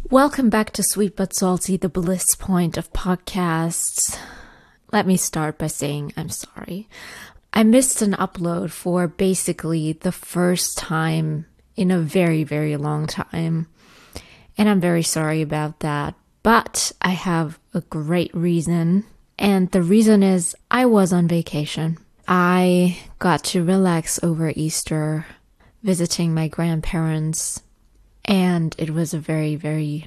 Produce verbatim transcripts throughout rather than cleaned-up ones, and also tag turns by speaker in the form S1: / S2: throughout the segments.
S1: Welcome back to Sweet But Salty, the bliss point of podcasts. Let me start by saying I'm sorry. I missed an upload for basically the first time in a very, very long time. And I'm very sorry about that. But I have a great reason. And the reason is I was on vacation. I got to relax over Easter, visiting my grandparents. And it was a very, very,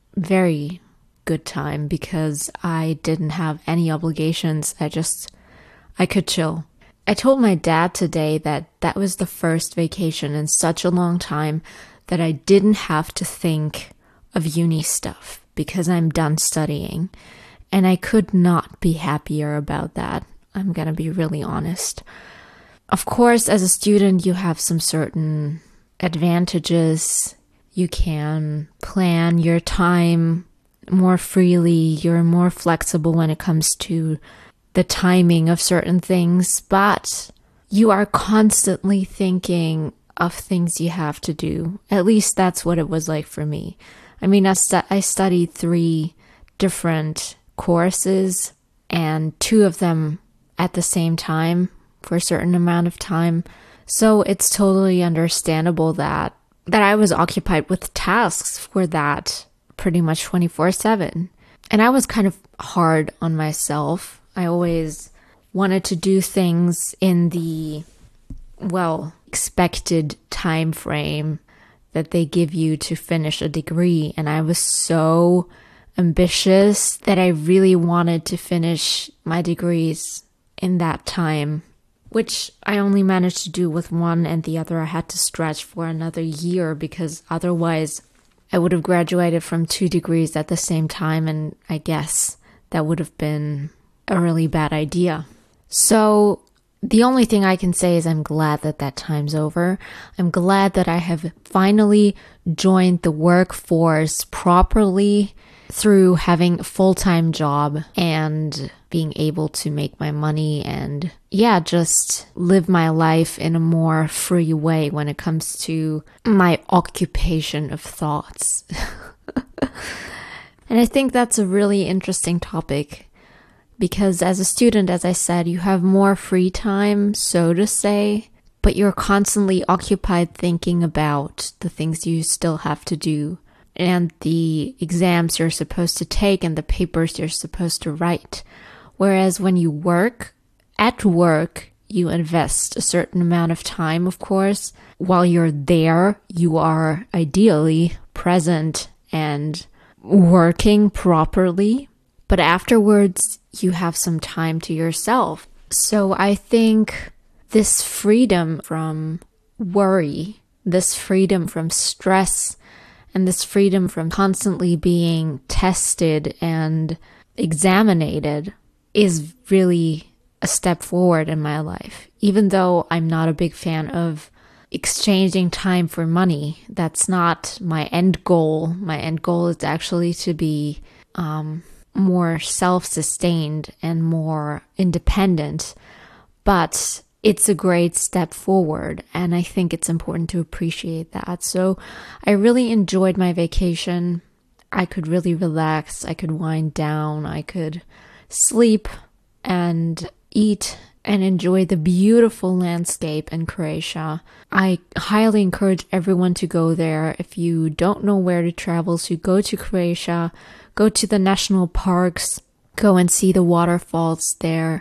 S1: very good time because I didn't have any obligations. I just, I could chill. I told my dad today that that was the first vacation in such a long time that I didn't have to think of uni stuff because I'm done studying. And I could not be happier about that. I'm going to be really honest. Of course, as a student, you have some certain advantages. You can plan your time more freely. You're more flexible when it comes to the timing of certain things, but you are constantly thinking of things you have to do. At least that's what it was like for me. I mean, I, stu- I studied three different courses and two of them at the same time for a certain amount of time. So it's totally understandable that that I was occupied with tasks for that pretty much twenty-four seven. And I was kind of hard on myself. I always wanted to do things in the, well, expected time frame that they give you to finish a degree. And I was so ambitious that I really wanted to finish my degrees in that time, which I only managed to do with one, and the other I had to stretch for another year because otherwise I would have graduated from two degrees at the same time, and I guess that would have been a really bad idea. So the only thing I can say is I'm glad that that time's over. I'm glad that I have finally joined the workforce properly through having a full-time job and being able to make my money and, yeah, just live my life in a more free way when it comes to my occupation of thoughts. And I think that's a really interesting topic because as a student, as I said, you have more free time, so to say, but you're constantly occupied thinking about the things you still have to do and the exams you're supposed to take and the papers you're supposed to write. Whereas when you work, at work, you invest a certain amount of time, of course. While you're there, you are ideally present and working properly. But afterwards, you have some time to yourself. So I think this freedom from worry, this freedom from stress, and this freedom from constantly being tested and examined is really a step forward in my life. Even though I'm not a big fan of exchanging time for money, that's not my end goal. My end goal is actually to be um, more self-sustained and more independent. But it's a great step forward, and I think it's important to appreciate that. So I really enjoyed my vacation. I could really relax. I could wind down. I could sleep and eat and enjoy the beautiful landscape in Croatia. I highly encourage everyone to go there. If you don't know where to travel, so go to Croatia, go to the national parks, go and see the waterfalls there,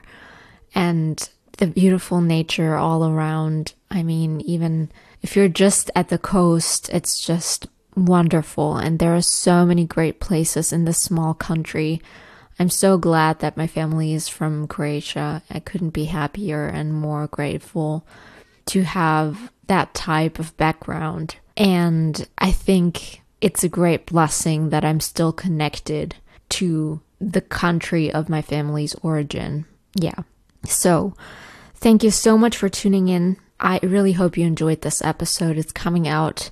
S1: and the beautiful nature all around. I mean, even if you're just at the coast, it's just wonderful. And there are so many great places in this small country. I'm so glad that my family is from Croatia. I couldn't be happier and more grateful to have that type of background. And I think it's a great blessing that I'm still connected to the country of my family's origin. Yeah. So thank you so much for tuning in. I really hope you enjoyed this episode. It's coming out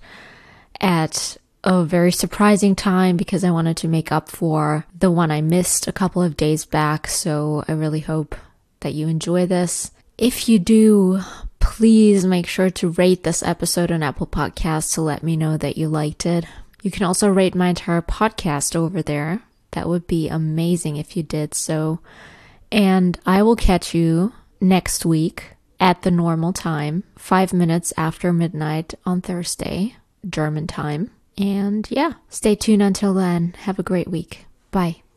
S1: at a very surprising time because I wanted to make up for the one I missed a couple of days back. So I really hope that you enjoy this. If you do, please make sure to rate this episode on Apple Podcasts to let me know that you liked it. You can also rate my entire podcast over there. That would be amazing if you did so. And I will catch you next week at the normal time, five minutes after midnight on Thursday, German time. And yeah, stay tuned until then. Have a great week. Bye.